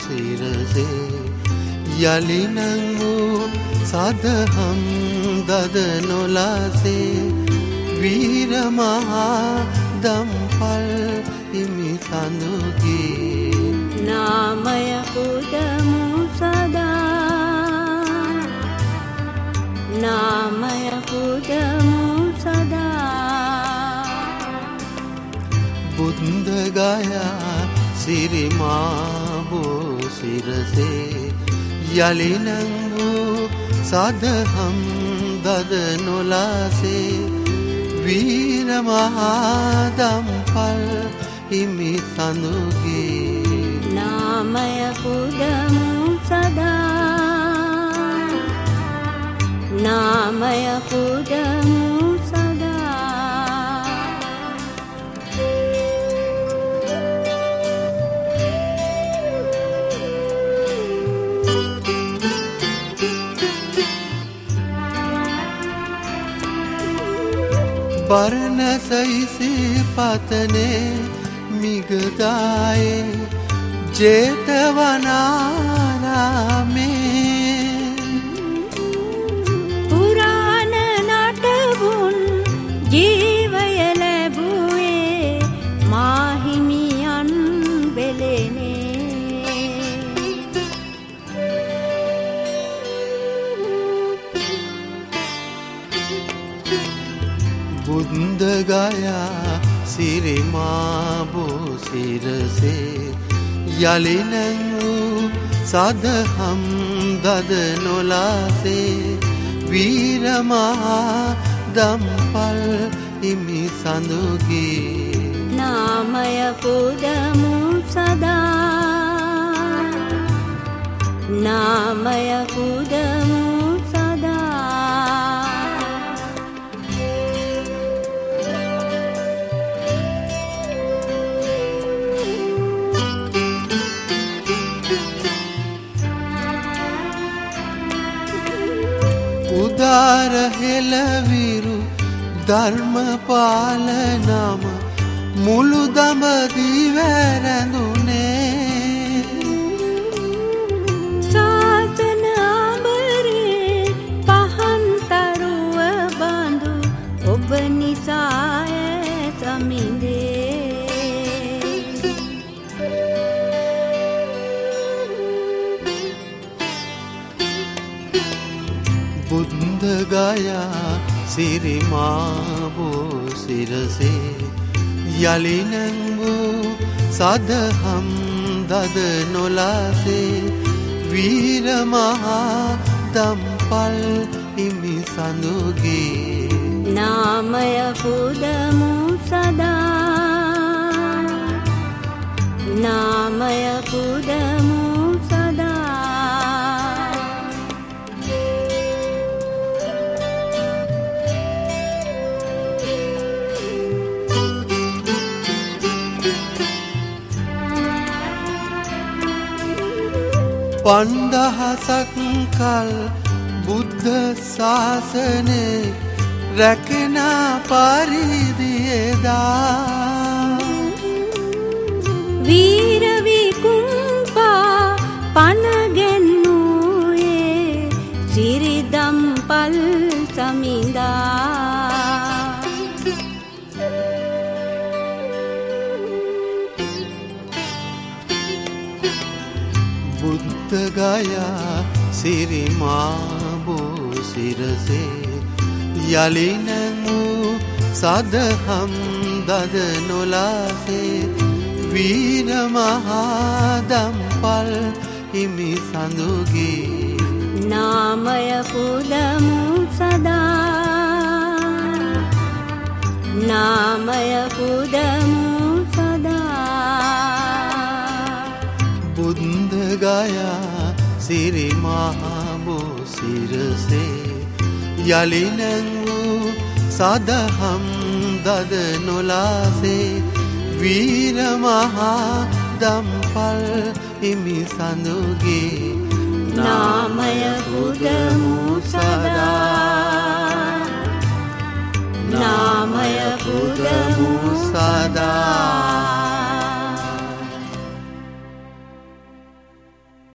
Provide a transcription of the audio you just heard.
සිරසේ යලිනං වූ සදහම් දද නොලාසේ වීර මහා දම්පල් හිමි සඳුගේ නාමය පුදමු සදා නාමය පුදමු සදා බුද්ධ ගයා සිරිමා බෝ සිරසේ යලිනං වූ සදහම් දද නොලාසේ වීර මහා දම්පල් හිමි සඳුගේ නාමය පුදමු සදා නාමය පුදමු බරණැසයිසේ පතනේ මිගදායේ ජේතවනාරාමේ පුරාණ නටබුන් ජීවය ලැබුවේ මාහිමියන් වෙලෙනේ බුද්ධ ගයා සිරිමා බෝ සිරසේ යලිනං වූ සදහම් දද නොලාසේ වීර මහා දම්පල් හිමි සඳුගේ නාමය පුදමු සදා නාමය පුදමු උදාර හෙළවිරු ධර්මපාල නම මුළු දඹදිවැරැඳුනේ ශාසන අඹරේ පහන්තරුව බඳු ඔබ නිසාය සමිඳේ බුද්ධ ගයා සිරිමා බෝ සිරසේ යලිනං වූ සදහම් දද නොලාසේ වීර මහා දම්පල් හිමි සඳුගේ නාමය පුදමු සදා නාමය පුදමු පන්දහසක් කල් බුද්ධ ශාසනේ රැකෙන පරිදියේදා වීර විකුම්පා පනගෙන්නුයේ සිරිදම්පල් සමිඳා බුද්ධ ගයා සිරිමා බෝ සිරසේ යලිනං වූ සදහම් දද නොලාසේ වීර මහා දම්පල් හිමි සඳුගේ නාමය පුදමු සදා නාමය පුදමු බුද්ධ ගයා සිරිමා බෝ සිරසේ යලිනං වූ සදහම් දද නොලාසේ වීර මහා දම්පල් හිමි සඳුගේ නාමය පුදමු සදා නාමය පුදමු සදා